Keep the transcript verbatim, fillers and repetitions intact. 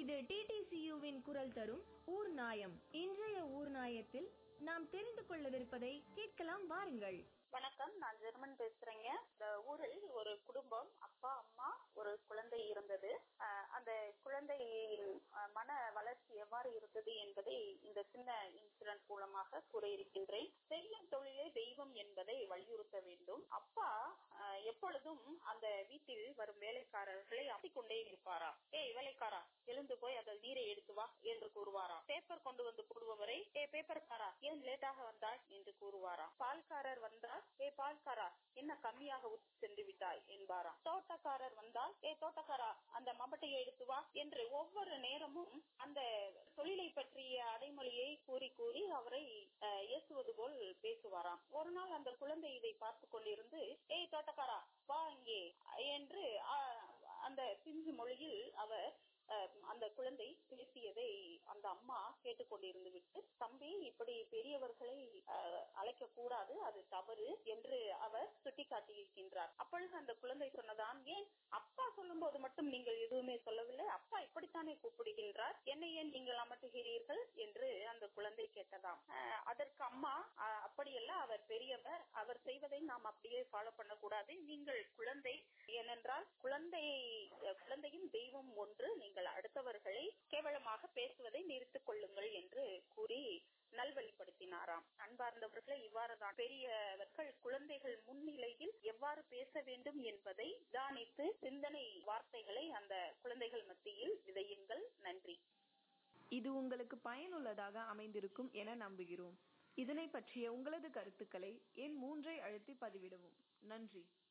இது டிடிசியுவின் குரல் தரும் ஊர் நாயம். இன்றைய ஊர் நாயத்தில் நாம் தெரிந்து கொள்ளவிருப்பதை கேட்கலாம், வாருங்கள். வணக்கம், நான் ஜெர்மன் பேசுறேங்க. இந்த ஊரில் ஒரு குடும்பம், அப்பா அம்மா ஒரு குழந்தை இருந்தது. அந்த குழந்தையின் மன வளர்ச்சி எவ்வாறு இருந்தது என்பதை இந்த சின்ன இன்சிடென்ட் மூலமாக கூற இருக்கின்றேன். செய்யும் தொழிலே தெய்வம் என்பதை வலியுறுத்த வேண்டும். அப்பா எப்பொழுதும் அந்த வீட்டில் வரும் வேலைக்காரர்களை அப்பிக்கொண்டே இருப்பாரா. ஏய் வேலைக்காரா, எழுந்து போய் அதை நீரை எடுத்து வா என்று கூறுவாரா. பேப்பர் கொண்டு வந்து போடுபவரை, ஏ பேப்பர்காரா ஏன் லேட்டாக வந்தாய் என்று கூறுவாரா. பால்காரர் வந்தால், ஏ பால்காரா என்ன கம்மியாக ஊற்றி சென்று விட்டாய் என்பாராம். தோட்டக்காரர் வந்தால், ஏ தோட்டக்காரா அந்த மம்பட்டையை எடுத்து வா என்று ஒவ்வொரு நேரமும் அந்த தொழிலை பற்றிய அடைமொழியை கூறி கூறி அவரை ஏசுவது போல் பேசுவாராம். ஒரு நாள் அந்த குழந்தை இதை பார்த்து கொண்டிருந்து, ஏய் தோட்டக்காரா வா இங்கே என்று அந்த பிஞ்சு மொழியில் அவர் அந்த குழந்தை பேசியதை அந்த அம்மா கேட்டுக்கொண்டிருந்து விட்டு, தம்பி இப்படி பெரியவர்களை அழைக்க கூடாது, அது தவறு என்று அவர் சுட்டிக்காட்டியிருக்கின்றார். அப்பொழுது அந்த குழந்தை சொன்னதான், ஏன் அப்பா சொல்லும் போது மட்டும் நீங்கள் எதுவுமே சொல்லவில்லை, அப்பா இப்படித்தானே கூப்பிடுகின்றார், என்னை ஏன் நீங்கள் அமர்த்துகிறீர்கள் என்று அந்த குழந்தை கேட்டதாம். அதற்கு அம்மா, அப்படியல்ல, அவர் பெரியவர், அவர் செய்வதை நாம் அப்படியே ஃபாலோ பண்ணக்கூடாது, நீங்கள் குழந்தை, ஏனென்றால் குழந்தை குழந்தையும் தெய்வம் ஒன்று, நீங்கள் அடுத்தவர்களை கேவலமாக பேசுவதை நிறுத்திக் கொள்ளுங்கள் என்று கூறி நல்வழிப்படுத்தினாராம். அன்பார்ந்தவர்களை, இவ்வாறுதான் பெரியவர்கள் குழந்தைகள் முன்னிலையில் எவ்வாறு பேச வேண்டும் என்பதை தியானித்து சிந்தனை வார்த்தைகளை அந்த குழந்தைகள் மத்தியில் விதையுங்கள். நன்றி. இது உங்களுக்கு பயனுள்ளதாக அமைந்திருக்கும் என நம்புகிறோம். இதனை பற்றிய உங்களது கருத்துக்களை எண் மூன்றை அழுத்தி பதிவிடவும். நன்றி.